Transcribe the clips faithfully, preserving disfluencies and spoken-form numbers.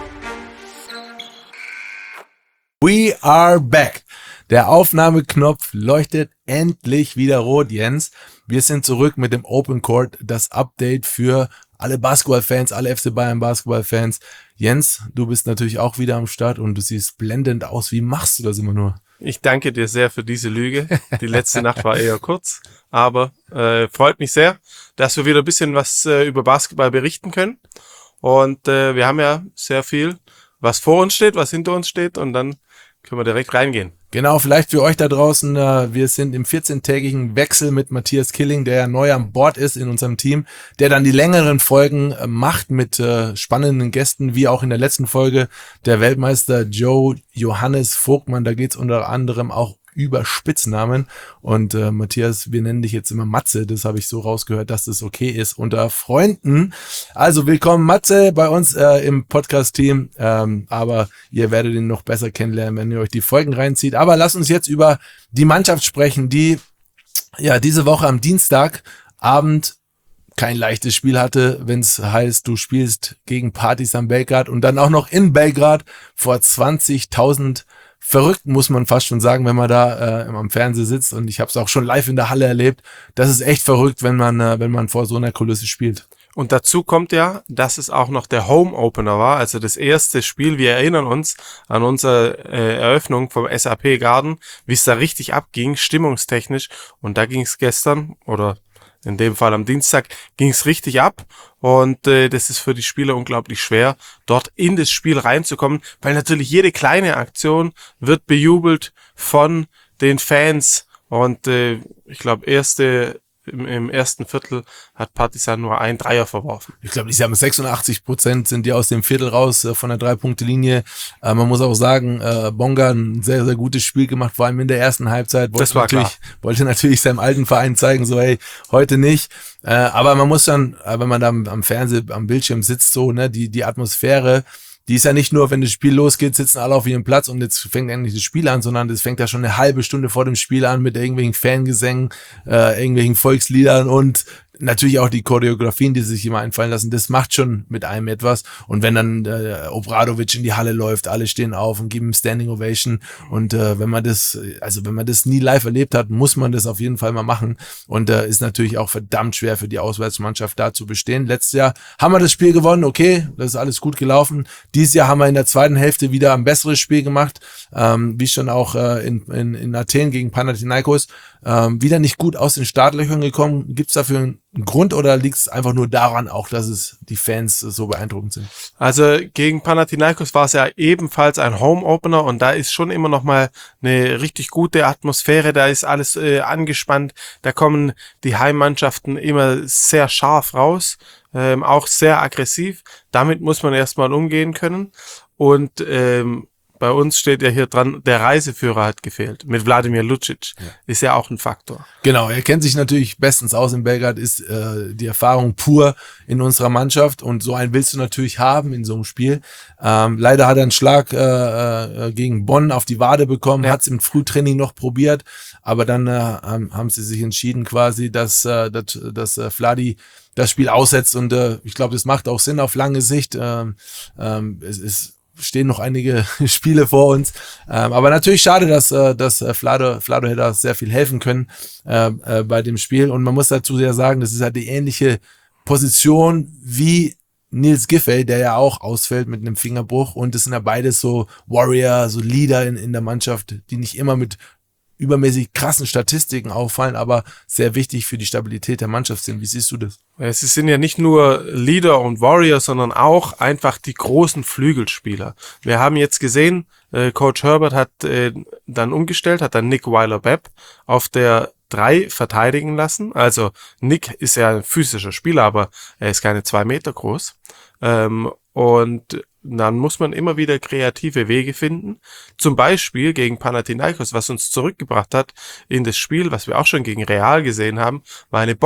We are back. Der Aufnahmeknopf leuchtet endlich wieder rot, Jens. Wir sind zurück mit dem Open Court, das Update für alle Basketballfans, alle F C Bayern Basketballfans. Jens, du bist natürlich auch wieder am Start und du siehst blendend aus. Wie machst du das immer nur? Ich danke dir sehr für diese Lüge. Die letzte Nacht war eher kurz, aber äh, freut mich sehr, dass wir wieder ein bisschen was äh, über Basketball berichten können. Und äh, wir haben ja sehr viel, was vor uns steht, was hinter uns steht, und dann können wir direkt reingehen. Genau, vielleicht für euch da draußen, äh, wir sind im vierzehntägigen Wechsel mit Matthias Killing, der ja neu an Bord ist in unserem Team, der dann die längeren Folgen äh, macht mit äh, spannenden Gästen, wie auch in der letzten Folge der Weltmeister Joe Johannes Vogtmann. Da geht's unter anderem auch über Spitznamen. Und äh, Matthias, wir nennen dich jetzt immer Matze, das habe ich so rausgehört, dass das okay ist unter Freunden. Also willkommen Matze bei uns äh, im Podcast-Team, ähm, aber ihr werdet ihn noch besser kennenlernen, wenn ihr euch die Folgen reinzieht. Aber lasst uns jetzt über die Mannschaft sprechen, die ja diese Woche am Dienstagabend kein leichtes Spiel hatte, wenn es heißt, du spielst gegen Partizan Belgrad und dann auch noch in Belgrad vor zwanzigtausend. Verrückt, muss man fast schon sagen, wenn man da äh, am Fernseher sitzt, und ich habe es auch schon live in der Halle erlebt. Das ist echt verrückt, wenn man äh, wenn man vor so einer Kulisse spielt. Und dazu kommt ja, dass es auch noch der Home Opener war, also das erste Spiel. Wir erinnern uns an unsere äh, Eröffnung vom S A P Garden, wie es da richtig abging, stimmungstechnisch. Und da ging es gestern, oder in dem Fall am Dienstag, ging es richtig ab. Und äh, das ist für die Spieler unglaublich schwer, dort in das Spiel reinzukommen, weil natürlich jede kleine Aktion wird bejubelt von den Fans. Und äh, ich glaube, erste im, im ersten Viertel hat Partizan nur ein Dreier verworfen. Ich glaube, die haben sechsundachtzig Prozent sind die aus dem Viertel raus äh, von der Drei-Punkte-Linie. Äh, man muss auch sagen, äh, Bonga ein sehr, sehr gutes Spiel gemacht, vor allem in der ersten Halbzeit. Wollte das war natürlich, klar. Wollte natürlich seinem alten Verein zeigen, so hey, heute nicht. Äh, aber man muss dann, äh, wenn man da am, am Fernseher, am Bildschirm sitzt, so, ne, die, die Atmosphäre, die ist ja nicht nur, wenn das Spiel losgeht, sitzen alle auf ihrem Platz und jetzt fängt endlich das Spiel an, sondern das fängt ja schon eine halbe Stunde vor dem Spiel an mit irgendwelchen Fangesängen, äh, irgendwelchen Volksliedern und natürlich auch die Choreografien, die sich immer einfallen lassen. Das macht schon mit einem etwas. Und wenn dann äh, Obradovic in die Halle läuft, alle stehen auf und geben Standing Ovation. Und äh, wenn man das, also wenn man das nie live erlebt hat, muss man das auf jeden Fall mal machen. Und äh, ist natürlich auch verdammt schwer für die Auswärtsmannschaft da zu bestehen. Letztes Jahr haben wir das Spiel gewonnen, okay, das ist alles gut gelaufen. Dieses Jahr haben wir in der zweiten Hälfte wieder ein besseres Spiel gemacht, ähm, wie schon auch äh, in, in, in Athen gegen Panathinaikos. Ähm, wieder nicht gut aus den Startlöchern gekommen. Gibt's dafür einen Grund oder liegt es einfach nur daran auch, dass es die Fans so beeindruckend sind? Also gegen Panathinaikos war es ja ebenfalls ein Home-Opener und da ist schon immer noch mal eine richtig gute Atmosphäre, da ist alles äh, angespannt, da kommen die Heimmannschaften immer sehr scharf raus, ähm, auch sehr aggressiv. Damit muss man erstmal umgehen können und ähm, bei uns steht ja hier dran, der Reiseführer hat gefehlt. Mit Wladimir Lucic. Ja. Ist ja auch ein Faktor. Genau, er kennt sich natürlich bestens aus in Belgrad, ist äh, die Erfahrung pur in unserer Mannschaft und so einen willst du natürlich haben in so einem Spiel. Ähm, leider hat er einen Schlag äh, äh, gegen Bonn auf die Wade bekommen, ja. Hat es im Frühtraining noch probiert, aber dann äh, haben sie sich entschieden quasi, dass, äh, dass, dass äh, Vladi das Spiel aussetzt und äh, ich glaube, das macht auch Sinn auf lange Sicht. Ähm, ähm, es ist stehen noch einige Spiele vor uns. Ähm, aber natürlich schade, dass, äh, dass äh, Vlado, Vlado hätte sehr viel helfen können äh, äh, bei dem Spiel. Und man muss dazu ja sagen, das ist halt die ähnliche Position wie Nils Giffey, der ja auch ausfällt mit einem Fingerbruch. Und das sind ja beides so Warrior, so Leader in, in der Mannschaft, die nicht immer mit übermäßig krassen Statistiken auffallen, aber sehr wichtig für die Stabilität der Mannschaft sind. Wie siehst du das? Es sind ja nicht nur Leader und Warrior, sondern auch einfach die großen Flügelspieler. Wir haben jetzt gesehen, äh, Coach Herbert hat äh, dann umgestellt, hat dann Nick Weiler-Bepp auf der drei verteidigen lassen. Also Nick ist ja ein physischer Spieler, aber er ist keine zwei Meter groß. Ähm, und dann muss man immer wieder kreative Wege finden. Zum Beispiel gegen Panathinaikos, was uns zurückgebracht hat in das Spiel, was wir auch schon gegen Real gesehen haben, war eine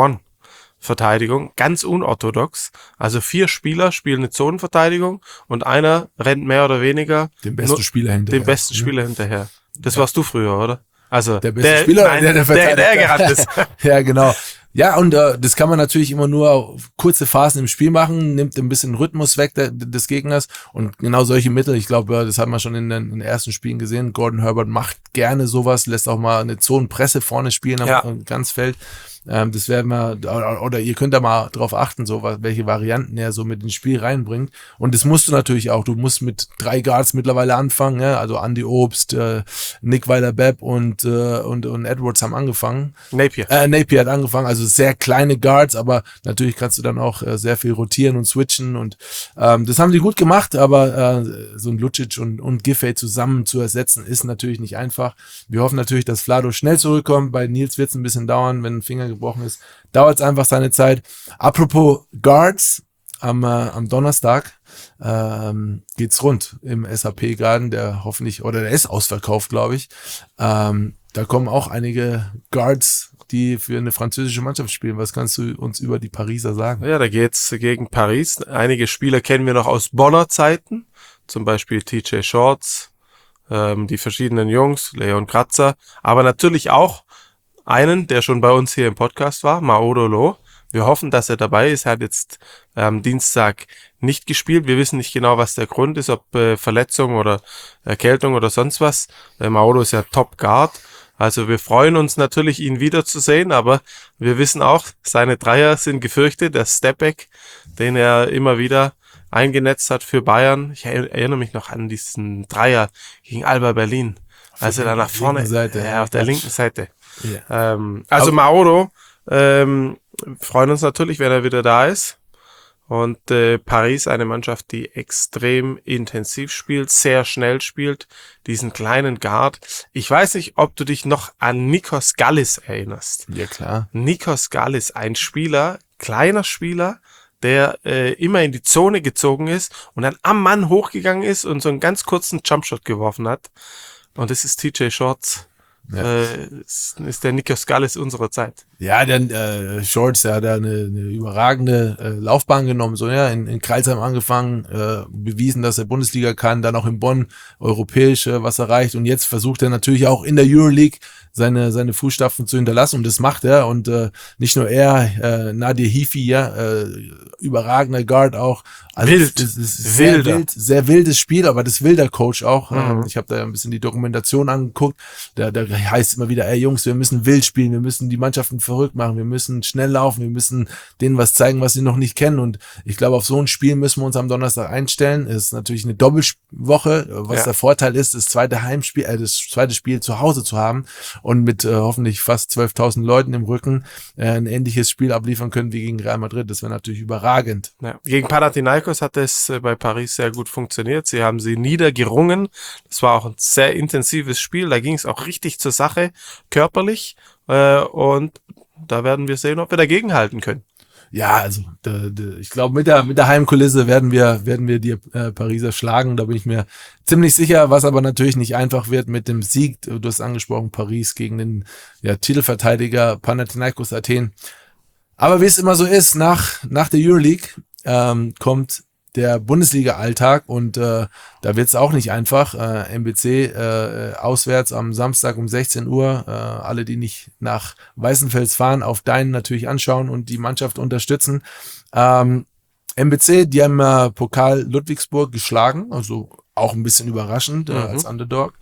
Box-and-One-Verteidigung. Ganz unorthodox. Also vier Spieler spielen eine Zonenverteidigung und einer rennt mehr oder weniger den besten Spieler hinterher. Den besten Spieler hinterher. Das warst du früher, oder? Also der beste der, Spieler, nein, der, der, der, der gerannt ist. Ja, genau. Ja, und äh, das kann man natürlich immer nur auf kurze Phasen im Spiel machen, nimmt ein bisschen Rhythmus weg der, des Gegners und genau solche Mittel, ich glaube, das hat man schon in den, in den ersten Spielen gesehen, Gordon Herbert macht gerne sowas, lässt auch mal eine Zonenpresse vorne spielen am Ja. Ganzfeld. Ähm, das werden wir, oder, oder ihr könnt da mal drauf achten, so was, welche Varianten er so mit ins Spiel reinbringt. Und das musst du natürlich auch. Du musst mit drei Guards mittlerweile anfangen, ja? Also Andy Obst, äh, Nick Weiler-Bepp und, äh, und, und Edwards haben angefangen. Napier. Äh, Napier hat angefangen, also sehr kleine Guards, aber natürlich kannst du dann auch äh, sehr viel rotieren und switchen und ähm, das haben die gut gemacht, aber äh, so ein Lucic und, und Giffey zusammen zu ersetzen ist natürlich nicht einfach. Wir hoffen natürlich, dass Vlado schnell zurückkommt. Bei Nils wird es ein bisschen dauern, wenn ein Finger gebrochen ist. Dauert es einfach seine Zeit. Apropos Guards, am, äh, am Donnerstag ähm, geht's rund im S A P-Garden, der hoffentlich, oder der ist ausverkauft, glaube ich. Ähm, da kommen auch einige Guards, die für eine französische Mannschaft spielen. Was kannst du uns über die Pariser sagen? Ja, da geht's gegen Paris. Einige Spieler kennen wir noch aus Bonner Zeiten, zum Beispiel T J Shorts, ähm, die verschiedenen Jungs, Leon Kratzer, aber natürlich auch einen, der schon bei uns hier im Podcast war, Maodo Lo. Wir hoffen, dass er dabei ist. Er hat jetzt am ähm, Dienstag nicht gespielt. Wir wissen nicht genau, was der Grund ist, ob äh, Verletzung oder Erkältung oder sonst was. Äh, Maodo ist ja Top Guard. Also wir freuen uns natürlich, ihn wiederzusehen, aber wir wissen auch, seine Dreier sind gefürchtet. Der Stepback, den er immer wieder eingenetzt hat für Bayern. Ich erinnere mich noch an diesen Dreier gegen Alba Berlin. Als er da nach vorne, Seite, ja, auf der linken Seite. Yeah. Ähm, also Maodo, ähm, freuen uns natürlich, wenn er wieder da ist. Und äh, Paris, eine Mannschaft, die extrem intensiv spielt, sehr schnell spielt, diesen kleinen Guard. Ich weiß nicht, ob du dich noch an Nikos Gallis erinnerst. Ja, klar. Nikos Gallis, ein Spieler, kleiner Spieler, der äh, immer in die Zone gezogen ist und dann am Mann hochgegangen ist und so einen ganz kurzen Jumpshot geworfen hat. Und das ist T J Shorts. Ja. Äh, ist, ist der Nikos Gallis unserer Zeit. Ja, der äh, Shorts, der hat da eine, eine überragende äh, Laufbahn genommen, so ja, in, in Kreilsheim angefangen, äh, bewiesen, dass er Bundesliga kann, dann auch in Bonn europäisch äh, was erreicht und jetzt versucht er natürlich auch in der Euroleague seine seine Fußstapfen zu hinterlassen und das macht er und äh, nicht nur er, äh, Nadir Hifi, ja, äh, überragender Guard auch. Also Wild, das ist sehr wilder. wild, sehr wildes Spiel, aber das will der Coach auch. Mhm. Ich habe da ein bisschen die Dokumentation angeguckt. Da, da heißt immer wieder, ey Jungs, wir müssen wild spielen, wir müssen die Mannschaften verrückt machen, wir müssen schnell laufen, wir müssen denen was zeigen, was sie noch nicht kennen. Und ich glaube, auf so ein Spiel müssen wir uns am Donnerstag einstellen. Es ist natürlich eine Doppelwoche, was Ja. der Vorteil ist, das zweite Heimspiel, äh, das zweite Spiel zu Hause zu haben und mit äh, hoffentlich fast zwölftausend Leuten im Rücken äh, ein ähnliches Spiel abliefern können wie gegen Real Madrid. Das wäre natürlich überragend. Ja. Gegen Panathinaikos hat es äh, bei Paris sehr gut funktioniert. Sie haben sie niedergerungen. Das war auch ein sehr intensives Spiel. Da ging es auch richtig zur Sache, körperlich. Äh, und da werden wir sehen, ob wir dagegen halten können. Ja, also da, da, ich glaube, mit der mit der Heimkulisse werden wir werden wir die äh, Pariser schlagen. Da bin ich mir ziemlich sicher. Was aber natürlich nicht einfach wird mit dem Sieg. Du hast angesprochen, Paris gegen den ja, Titelverteidiger Panathinaikos Athen. Aber wie es immer so ist, nach nach der Euroleague ähm, kommt der Bundesliga-Alltag und äh, da wird's auch nicht einfach. Äh, M B C äh, auswärts am Samstag um sechzehn Uhr. Äh, alle, die nicht nach Weißenfels fahren, auf deinen natürlich anschauen und die Mannschaft unterstützen. Ähm, M B C, die haben äh, Pokal Ludwigsburg geschlagen, also auch ein bisschen überraschend äh, Mhm. als Underdog.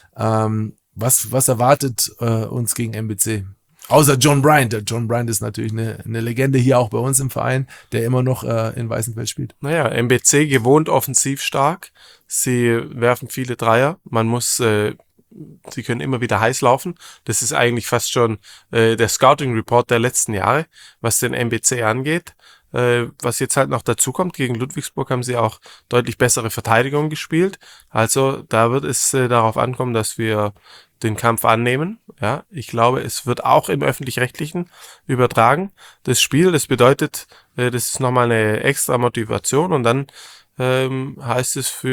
Ähm, was, was erwartet äh, uns gegen M B C? Außer John Bryant. Der John Bryant ist natürlich eine, eine Legende hier auch bei uns im Verein, der immer noch äh, in Weißenfels spielt. Naja, M B C gewohnt offensiv stark. Sie werfen viele Dreier. Man muss, äh, sie können immer wieder heiß laufen. Das ist eigentlich fast schon äh, der Scouting Report der letzten Jahre, was den M B C angeht. Äh, was jetzt halt noch dazu kommt, gegen Ludwigsburg haben sie auch deutlich bessere Verteidigung gespielt. Also da wird es äh, darauf ankommen, dass wir den Kampf annehmen. Ja, ich glaube, es wird auch im Öffentlich-Rechtlichen übertragen, das Spiel. Das bedeutet, äh, das ist nochmal eine extra Motivation und dann ähm, heißt es für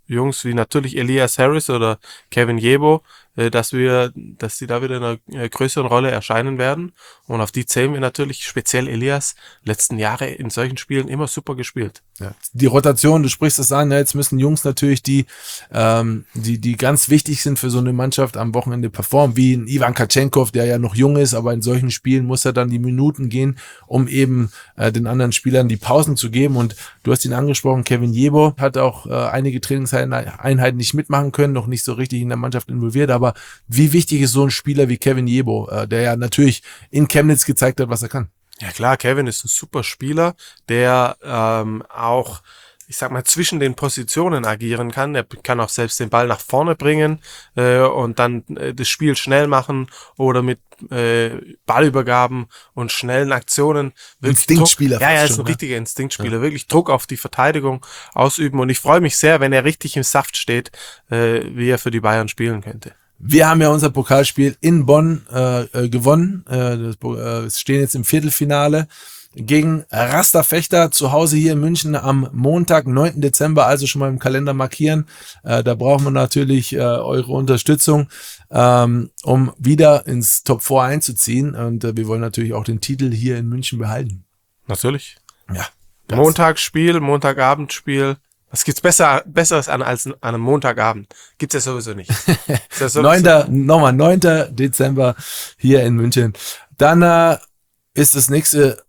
Jungs wie natürlich Elias Harris oder Kevin Yebo, äh, dass wir, dass sie da wieder in einer äh, größeren Rolle erscheinen werden. Und auf die zählen wir natürlich, speziell Elias, letzten Jahre in solchen Spielen immer super gespielt. Ja. Die Rotation, du sprichst es an, ja, jetzt müssen Jungs natürlich, die, ähm, die, die ganz wichtig sind für so eine Mannschaft, am Wochenende performen, wie ein Ivan Kachenkov, der ja noch jung ist, aber in solchen Spielen muss er dann die Minuten gehen, um eben äh, den anderen Spielern die Pausen zu geben. Und du hast ihn angesprochen, Kevin Yebo hat auch äh, einige Trainingseinheiten nicht mitmachen können, noch nicht so richtig in der Mannschaft involviert, aber wie wichtig ist so ein Spieler wie Kevin Yebo, äh, der ja natürlich in Chemnitz gezeigt hat, was er kann? Ja klar, Kevin ist ein super Spieler, der ähm, auch, ich sag mal, zwischen den Positionen agieren kann. Er kann auch selbst den Ball nach vorne bringen äh, und dann äh, das Spiel schnell machen oder mit äh, Ballübergaben und schnellen Aktionen. Instinktspieler. Druck, ja, er ist schon, ein ne? richtiger Instinktspieler. Ja. Wirklich Druck auf die Verteidigung ausüben. Und ich freue mich sehr, wenn er richtig im Saft steht, äh, wie er für die Bayern spielen könnte. Wir haben ja unser Pokalspiel in Bonn äh, äh, gewonnen. Äh, das, äh, stehen jetzt im Viertelfinale gegen Raster Fechter zu Hause hier in München am Montag, neunten Dezember, also schon mal im Kalender markieren. Äh, da brauchen wir natürlich äh, eure Unterstützung, ähm, um wieder ins Top vier einzuziehen. Und äh, wir wollen natürlich auch den Titel hier in München behalten. Natürlich. Ja. Montagsspiel, Montagabendspiel. Was gibt's besser, besseres an als an einem Montagabend? Gibt's ja sowieso nicht. Ja sowieso neunter Nochmal neunten Dezember hier in München. Dann äh, ist das nächste,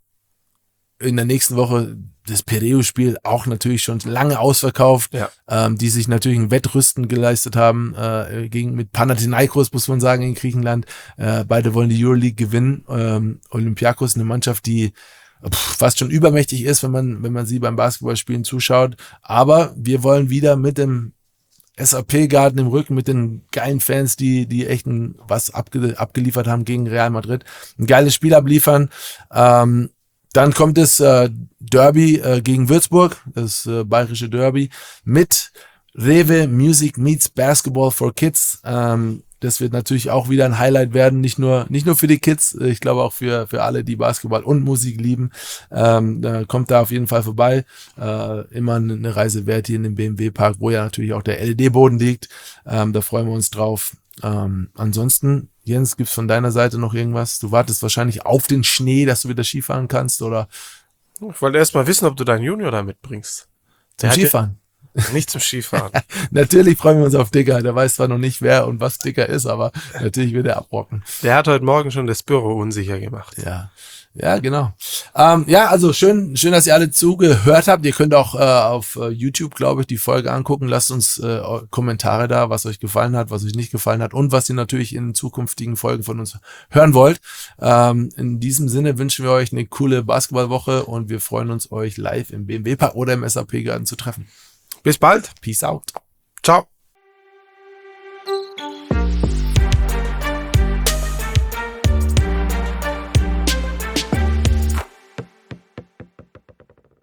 in der nächsten Woche das Pireo-Spiel, auch natürlich schon lange ausverkauft, ja. ähm, die sich natürlich ein Wettrüsten geleistet haben, äh, gegen mit Panathinaikos, muss man sagen, in Griechenland. Äh, beide wollen die Euroleague gewinnen. Ähm, Olympiakos, eine Mannschaft, die fast schon übermächtig ist, wenn man, wenn man sie beim Basketballspielen zuschaut. Aber wir wollen wieder mit dem S A P-Garten im Rücken, mit den geilen Fans, die, die echt ein, was abge, abgeliefert haben gegen Real Madrid, ein geiles Spiel abliefern. Ähm, dann kommt das äh, Derby äh, gegen Würzburg, das äh, bayerische Derby, mit Rewe Music Meets Basketball for Kids. Ähm, Das wird natürlich auch wieder ein Highlight werden, nicht nur nicht nur für die Kids, ich glaube auch für für alle, die Basketball und Musik lieben. Ähm, da kommt da auf jeden Fall vorbei. Äh, immer eine Reise wert hier in den B M W-Park, wo ja natürlich auch der L E D-Boden liegt. Ähm, da freuen wir uns drauf. Ähm, ansonsten, Jens, gibt's von deiner Seite noch irgendwas? Du wartest wahrscheinlich auf den Schnee, dass du wieder Skifahren kannst, oder? Ich wollte erst mal wissen, ob du deinen Junior da mitbringst. Zum Skifahren? Nicht zum Skifahren. Natürlich freuen wir uns auf Dicker. Der weiß zwar noch nicht, wer und was Dicker ist, aber natürlich wird er abrocken. Der hat heute Morgen schon das Büro unsicher gemacht. Ja, ja, genau. Ähm, ja, also schön, schön, dass ihr alle zugehört habt. Ihr könnt auch äh, auf äh, YouTube, glaube ich, die Folge angucken. Lasst uns äh, Kommentare da, was euch gefallen hat, was euch nicht gefallen hat und was ihr natürlich in zukünftigen Folgen von uns hören wollt. Ähm, in diesem Sinne wünschen wir euch eine coole Basketballwoche und wir freuen uns, euch live im B M W-Park oder im S A P-Garten zu treffen. Bis bald. Peace out. Ciao.